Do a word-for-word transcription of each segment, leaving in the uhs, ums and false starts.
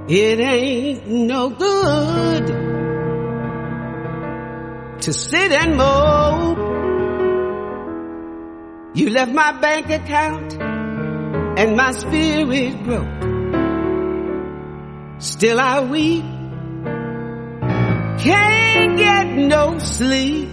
It ain't no good to sit and mope. You left my bank account and my spirit broke. Still I weep, can't get no sleep.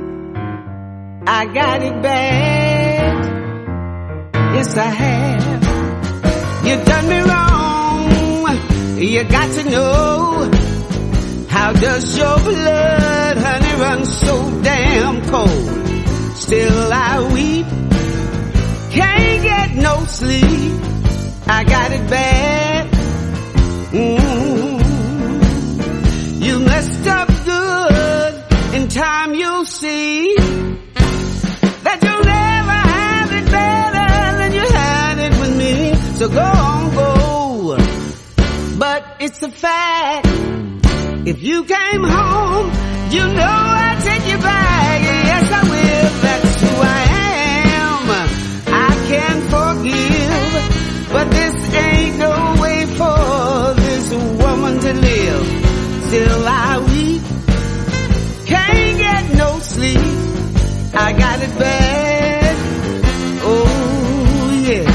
I got it bad, yes I have. You done me wrong, you got to know. How does your blood, honey, run so damn cold? Still I weep, can't get no sleep. I got it bad. Mm-hmm. You messed up good. In time you'll see that you'll never have it better than you had it with me. So go on, go. But it's a fact. If you came home, you know I'd take you back. Yes, I will. That's who I am. I can forgive, but this ain't no way for this woman to live. Still I weep, can't get no sleep. I got it bad. Oh yeah.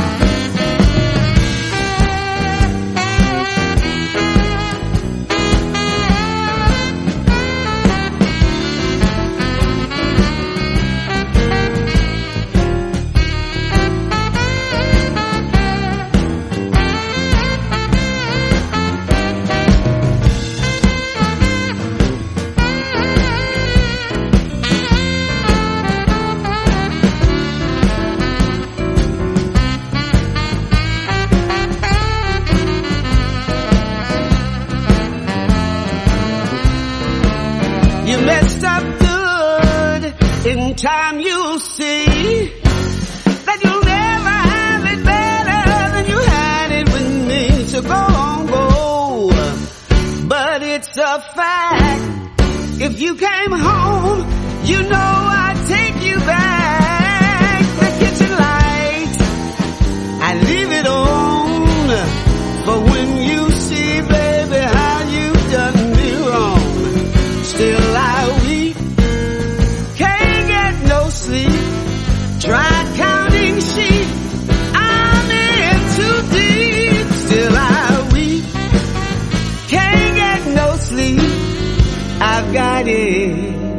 You messed up good. In time you'll see that you'll never have it better than you had it with me. So go on, go. But it's a fact. If you came home, you know I'd take you back. The kitchen light, I leave it on. But when you see, baby, how you've done me wrong, still I weep, can't get no sleep. Tried counting sheep, I'm in too deep. Still I weep, can't get no sleep. I've got it